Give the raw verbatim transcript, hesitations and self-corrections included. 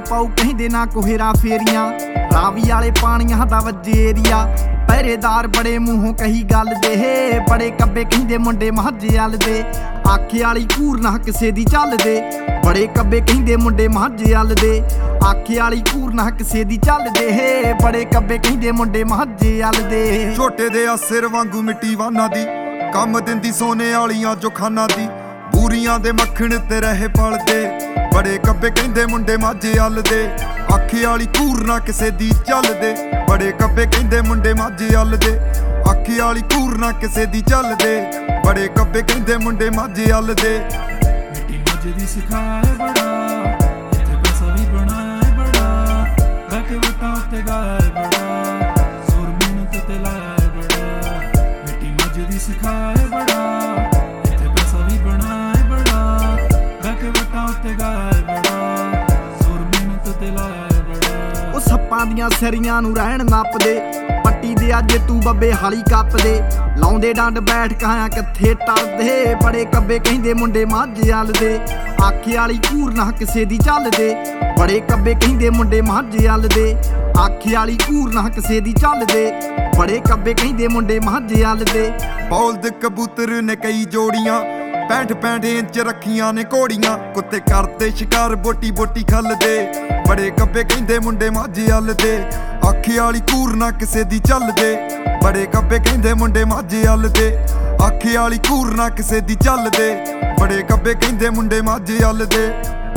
ਪਾਉ ਕਹਿੰਦੇ ਨਾ ਕੋਹਰਾ ਫੇਰੀਆਂ ਰਾਵੀ ਵਾਲੇ ਪਾਣੀਆਂ ਦਾ ਵੱਜੇ ਏਰੀਆ ਪਹਿਰੇਦਾਰ ਬੜੇ ਮੂੰਹੋਂ ਕਹੀ ਗੱਲ ਦੇ ਬੜੇ ਕੱਬੇ ਕਹਿੰਦੇ ਮੁੰਡੇ ਮਾਝੇ ਵੱਲ ਦੇ ਆਖੇ ਵਾਲੀ ਘੂਰ ਨਾ ਕਿਸੇ ਦੀ ਚੱਲਦੇ ਬੜੇ ਕੱਬੇ ਕਹਿੰਦੇ ਮੁੰਡੇ ਮਾਝੇ ਵੱਲ ਦੇ ਆਖੇ ਵਾਲੀ ਘੂਰ ਨਾ ਕਿਸੇ ਦੀ ਚੱਲਦੇ ਬੜੇ ਕੱਬੇ ਕਹਿੰਦੇ ਮੁੰਡੇ ਮਾਝੇ ਵੱਲ ਦੇ ਛੋਟੇ ਦੇ ਆ ਸਿਰ ਵਾਂਗੂ ਮਿੱਟੀ ਵਾਨਾਂ ਦੀ ਕੰਮ ਦਿੰਦੀ ਸੋਨੇ ਵਾਲੀਆਂ ਜੋ ਖਾਨਾਂ ਦੀ ਬੂਰੀਆਂ ਦੇ ਮੱਖਣ ਤੇ ਰਹੇ ਪਲਦੇ ਬੜੇ ਕੱਬੇ ਕਹਿੰਦੇ ਮੁੰਡੇ ਮਾਝੇ ਵੱਲ ਦੇ ਆਖੇ ਵਾਲੀ ਘੂਰ ਨਾ ਕਿਸੇ ਦੀ ਚੱਲਦੇ ਬੜੇ ਕੱਬੇ ਕਹਿੰਦੇ ਮੁੰਡੇ ਮਾਝੇ ਵੱਲ ਦੇ ਆਖੇ ਵਾਲੀ ਘੂਰ ਨਾ ਕਿਸੇ ਦੀ ਚੱਲਦੇ ਬੜੇ ਕੱਬੇ ਕਹਿੰਦੇ ਮੁੰਡੇ ਮਾਝੇ ਵੱਲ ਦੇ ਮਿੱਟੀ ਮਾਝੇ ਦੀ ਸਿਖਾਏ ਬੜਾ ਇੱਥੇ ਪੈਸਾ ਵੀ ਬਣਾਏ ਬੜਾ ਬਹਿ ਕੇ ਵਟਾਂ ਉੱਤੇ ਗਾਏ ਬੜਾ ਜ਼ੋਰ ਮਿਹਨਤ ਤੇ ਲਾਏ ਬੜਾ ਮਿੱਟੀ ਮਾਝੇ ਦੀ ਸਿਖਾਏ ਬੜਾ ਇੱਥੇ ਪੈਸਾ ਵੀ ਬਣਾਏ ਬੜਾ ਬਹਿ ਕੇ ਵਟਾਂ ਉੱਤੇ ਗਾਏ ਬੜਾ ਜ਼ੋਰ ਮਿਹਨਤ ਤੇ ਲਾਏ ਬੜਾ ਉਹ ਸੱਪਾਂ ਦੀਆਂ ਸਿਰੀਆਂ ਨੂੰ ਰਹਿਣ ਨੱਪਦੇ ਪੱਟੀ ਦੇ ਅੱਜ ਤੂੰ ਬੱਬੇ ਹਾਲੀ ਕੱਪਦੇ ਲਾਉਂਦੇ ਡੰਡ ਬੈਠ ਕਾਇਆ ਕਿੱਥੇ ਟਰਦੇ ਬੜੇ ਕੱਬੇ ਕਹਿੰਦੇ ਮੁੰਡੇ ਮਾਝੇ ਵੱਲ ਦੇ ਆਖੇ ਵਾਲੀ ਘੂਰ ਨਾ ਕਿਸੇ ਦੀ ਚੱਲਦੇ ਬੜੇ ਕੱਬੇ ਕਹਿੰਦੇ ਮੁੰਡੇ ਮਾਝੇ ਵੱਲ ਦੇ ਆਖੇ ਵਾਲੀ ਘੂਰ ਨਾ ਕਿਸੇ ਦੀ ਚੱਲਦੇ ਬੜੇ ਕੱਬੇ ਕਹਿੰਦੇ ਮੁੰਡੇ ਮਾਝੇ ਵੱਲ ਦੇ ਬੌਲਦ ਕਬੂਤਰ ਨੇ ਕਈ ਜੋੜੀਆਂ ਪੈਂਠ ਪੈਂਠ ਇੰਚ ਰੱਖੀਆਂ ਨੇ ਘੋੜੀਆਂ ਕੁੱਤੇ ਕਰਦੇ ਸ਼ਿਕਾਰ ਬੋਟੀ ਬੋਟੀ ਖੱਲਦੇ ਬੜੇ ਕੱਬੇ ਕਹਿੰਦੇ ਮੁੰਡੇ ਮਾਝੇ ਵੱਲ ਦੇ ਆਖੇ ਵਾਲੀ ਘੂਰ ਨਾ ਕਿਸੇ ਦੀ ਚੱਲਦੇ ਬੜੇ ਕੱਬੇ ਕਹਿੰਦੇ ਮੁੰਡੇ ਮਾਝੇ ਵੱਲ ਦੇ ਆਖੇ ਵਾਲੀ ਘੂਰ ਨਾ ਕਿਸੇ ਦੀ ਚੱਲਦੇ ਬੜੇ ਕੱਬੇ ਕਹਿੰਦੇ ਮੁੰਡੇ ਮਾਝੇ ਵੱਲ ਦੇ